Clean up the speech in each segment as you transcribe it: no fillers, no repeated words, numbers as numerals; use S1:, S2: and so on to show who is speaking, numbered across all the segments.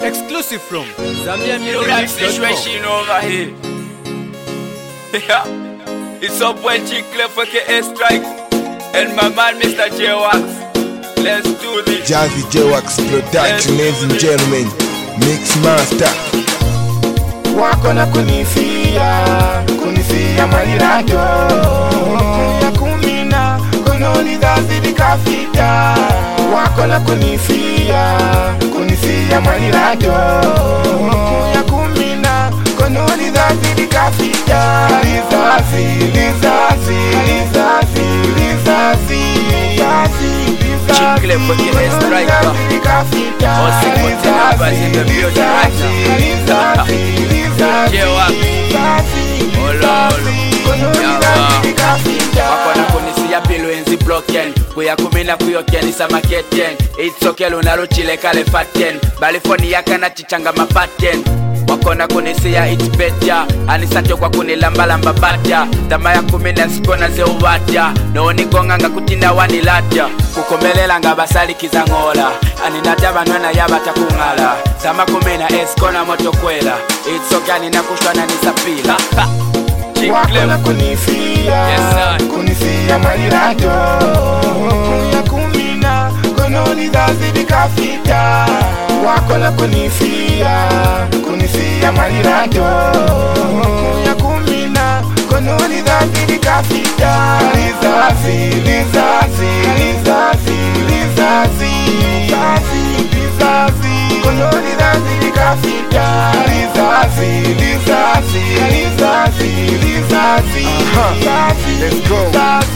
S1: Exclusive from Zambia
S2: Music situation over here. It's up when Chicle for KS Strike and my man Mr. J-Wax. Let's do this.
S3: Jazzy J-Wax production, ladies and gentlemen. Mix master.
S4: Wako na kunifia malirajo ya kumina kononi dazidi kafita. Wako na kunifia malirajo ya kumina kononi dazidi kafita.
S2: Chicle for KS Strike. Also put the numbers in the building right now. J-Wax. Wakona kunisia pilu enzi blocken kuya kumina kuyoken isa maketen. It's okay lunalo chile kale faten balifoni yaka na chichanga mapaten. Wakona kunisia it's better anisacho kwa kunilambalamba batya. Tama ya kumina sikona zeuvatya nooni gonganga kutinda wanilatya. Kukomelela nga basali kizangola aninataba nwana yabata kungala. Sama kumina eskona moto kwela. It's okay aninakushwana nisapila.
S4: Wako na kunifia malirajo ya kumina kononi dazidi kafita. Wako na kunifia malirajo ya kumina kononi dazidi kafita. Lizazi kononi dazidi kafita.
S3: Let's go.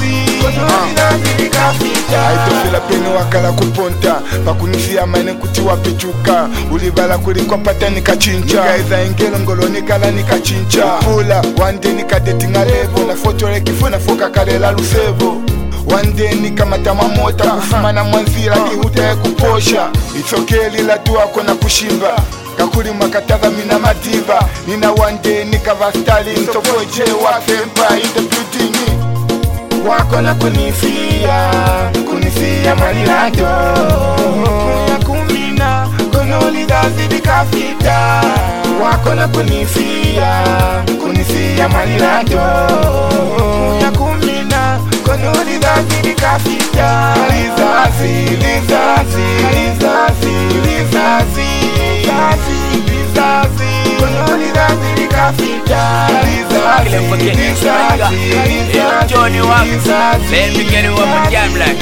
S3: Aitofila peni wakala kuponta pakunisia maine kuti wapichuka. Ulibala kulikwa pata nikachincha nikaiza ingelo ngolo nikala nikachincha. Pula wande nikadetinga levo na foto rekifuna foka kalela lusevo. Wande nikamata mamota kufuma na mwanzira lihuta kuposha. It's okay lila tuwa kona kushimba kakuli makataga mina madiva. Nina wande nikava stali Mtofo J-Wax Empire in the building.
S4: Wako na kunifia malirajo ya kumina kononi dazidi kafita. Wako na kunifia malirajo ya kumina kononi dazidi kafita. Lizazi kononi dazidi kafita.
S2: Johnny Wax, let me get it one more time like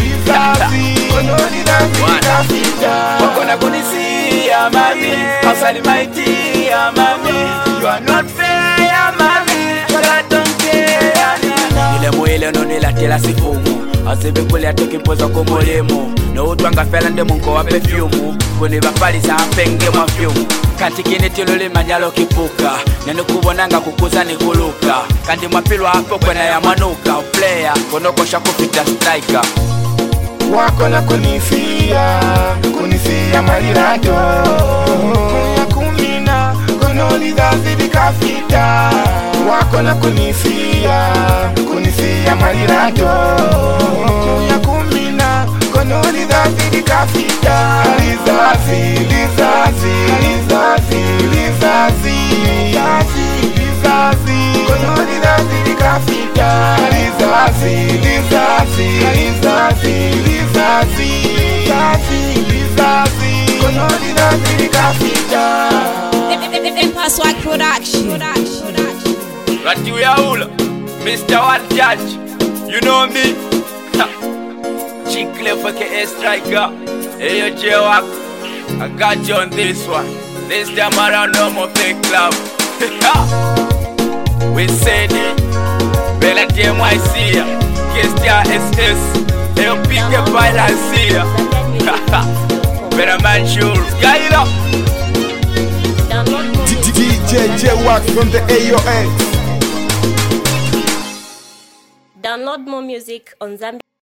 S2: Wakona kunisia mami, hausali maiti ya mami. You are not fair ya mami, but I don't care. Ile mwile nonila tela sifumu asibe kule atoki mpoza kumulemu. No utwanga fela nde munko wa perfume. Kuni bapali sa mpenge mwa fyumu. Kanti kini tiluli manyalo kipuka. Nenu kubonanga kukuza ni kuluka. Kanti mwapilwa hapo kwena ya manuka. Player, konoko shaku fita striker.
S4: Wako na kunifia malirajo ya kumina kononi dazidi kafita. Wako na kunifia malirajo ya kumina kononi dazidi kafita. Lizazi kononi dazidi kafita. Kononi dazidi kafita.
S5: Password production.
S2: Rati Uyaula, Mr. One Judge, you know me. Chicle for KS Striker. Hey yo J-Wax, I got you on this one. This time around no more fake love. We said it. Bella TMYC, Kestia SS, they'll pick a balance here. Better man sure, guy it up.
S3: DJ J-Wax from the AOX.
S5: Download more music on Zambia.